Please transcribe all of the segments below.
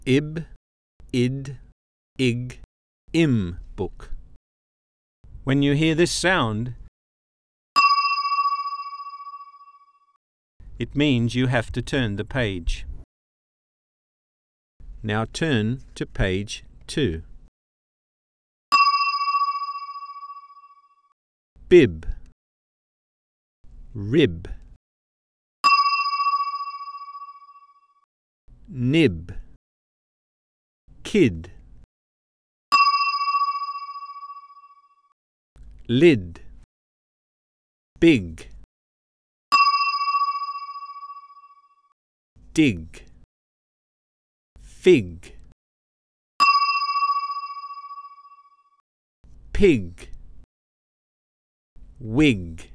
ib, id, ig, im book. When you hear this sound, it means you have to turn the page. Now turn to page 2. Bib, rib, nib, kid, lid, big, dig, fig, pig, wig,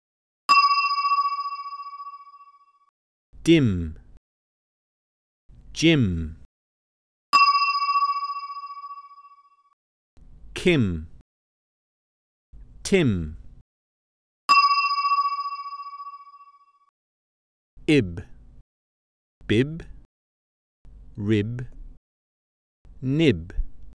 dim, Jim, Kim, Tim, ib, bib, rib, nib,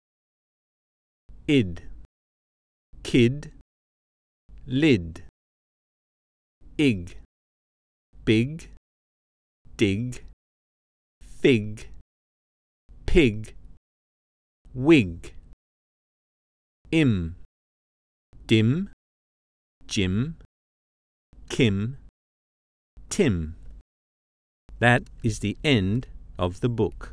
id, kid, lid, ig, big, dig, fig, pig, wig, im, dim, Jim, Kim, Tim. That is the end of the book.